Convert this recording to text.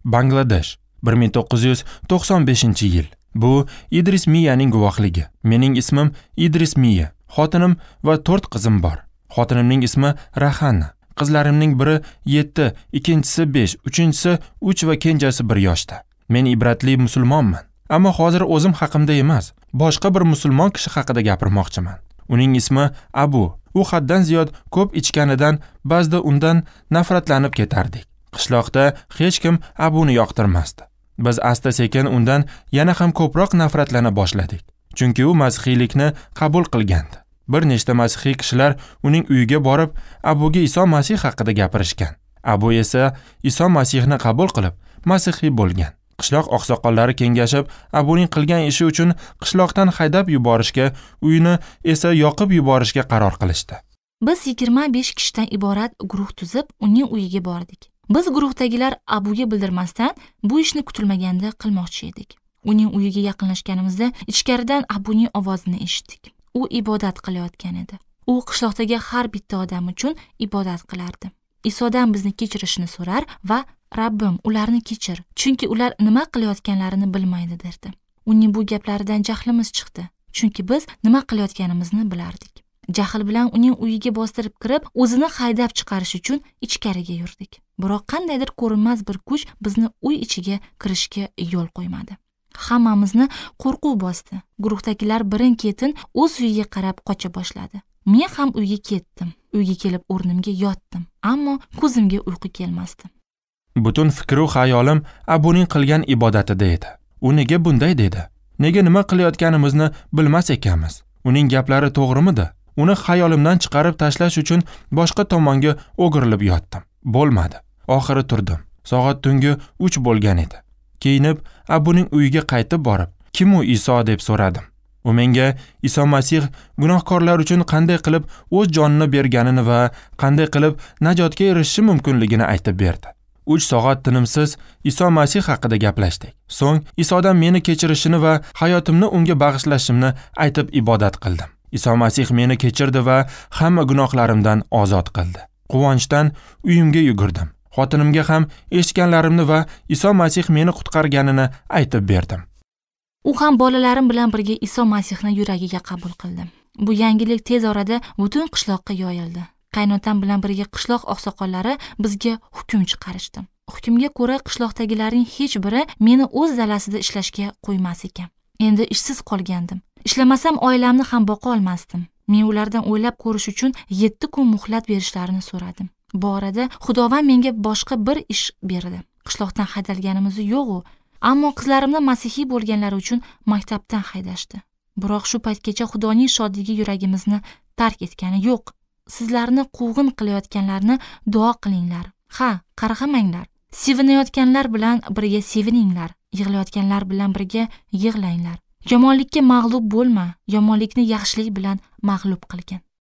Bangladesh, 1995-yil. Bu Idris Miyaning guvohligi. Mening ismim Idris Miya. Xotinim va 4 qizim bor. Xotinimning ismi Rahana. Qizlarimning biri 7, ikkinchisi 5, uchinchisi 3 va kenjasi 1 yoshda. Men ibratli musulmonman. Ammo hozir o'zim haqimda emas, boshqa bir musulmon kishi haqida gapirmoqchiman. Uning ismi Abu. U haddan ziyod ko'p ichganidan ba'zida undan nafratlanib ketardik. Qishloqda hech kim Abuni yoqtirmasdi. Biz asta-sekin undan yana ham ko'proq nafratlana boshladik. Chunki u masihiylikni qabul qilgandi. Bir nechta masihiy kishilar uning uyiga borib, Abuga Iso Masih haqida gapirishgan. Abu esa Iso Masihni qabul qilib, masihiy bo'lgan. Qishloq oqsoqollari kengashib, Abuning qilgan ishi uchun qishloqdan haydab yuborishga, uyini esa yoqib yuborishga qaror qilishdi. Biz 25 kishidan iborat guruh tuzib, uning uyiga bordik. Biz guruhdagilar Abuga bildirmasdan bu ishni kutilmaganda qilmoqchi edik. Uning uyiga yaqinlashganimizda ichkaridan Abuning ovozini eshitdik. U ibodat qilayotgan edi. U qishloqdagi har bitta odam uchun ibodat qilardi. Isodan bizni kechirishni so'rar va Rabbim, ularni kechir, chunki ular nima qilayotganlarini bilmaydi derdi. Uning bu gaplaridan jahlimiz chiqdi, chunki biz nima qilayotganimizni bilardik. Jahl bilan uning uyiga bostirib kirib, o'zini haydab chiqarish uchun ichkariga yurdik. Biroq qandaydir ko'rinmas bir kuch bizni uy ichiga kirishga yo'l qo'ymadi. Hammamizni qo'rquv bosdi. Guruhdagilar birin-ketin o'z uyiga qarab qocha boshladi. Men ham uyga ketdim. Uyga kelib o'rnimga yotdim, ammo ko'zimga uyqu kelmasdi. Butun fikru xayolim Abuning qilgan ibodatida edi. U nega bunday dedi? Nega nima qilayotganimizni bilmas ekanmiz? Uning gaplari to'g'rimidi? Uni xayolimdan chiqarib tashlash uchun boshqa tomonga o'girilib yotdim. Bo'lmadi. Oxiri turdim. Soat tungi 3 bo'lgan edi. Keyinib Abuning uyiga qaytib borib, "Kim u Iso?" deb so'radim. U menga Iso Masih gunohkorlar uchun qanday qilib o'z jonini berganini va qanday qilib najotga erishishi mumkinligini aytib berdi. 3 soat tinimsiz Iso Masih haqida gaplashdik. So'ng Isodan meni kechirishini va hayotimni unga bag'ishlashimni aytib ibodat qildim. Iso Masih meni kechirdi va hamma gunohlarimdan ozod qildi. Quvonchdan uyimga yugurdim. Xotinimga ham eshitganlarimni va Iso Masih meni qutqarganini aytib berdim. U ham bolalarim bilan birga Iso Masihni yuragiga qabul qildi. Bu yangilik tez orada butun qishloqqa yoyildi. Qaynotam bilan birga qishloq oqsoqollari bizga hukm chiqarishdi. Hukmga ko'ra qishloqdagilarning hech biri meni o'z dalasida ishlashga qo'ymas ekan. Endi ishsiz qolgandim. Ishlamasam oilamni ham boqa olmasdim. Men ulardan o'ylab ko'rish uchun 7 kun muhlat berishlarini so'radim. Bu orada Xudovand menga boshqa bir ish berdi. Qishloqdan haydalganimiz yo'q-u, ammo qizlarimni masihiy bo'lganlari uchun maktabdan haydashdi. Biroq shu paytgacha Xudoning shodligi yuragimizni tark etgani yo'q. Sizlarni quvg'in qilayotganlarni duo qilinglar. Ha, qarg'amanglar. Sevinayotganlar bilan birga sevininglar. Yig'layotganlar bilan birga yig'langlar. Yomonlikka mag'lub bo'lma, yomonlikni yaxshilik bilan mag'lub qilgin.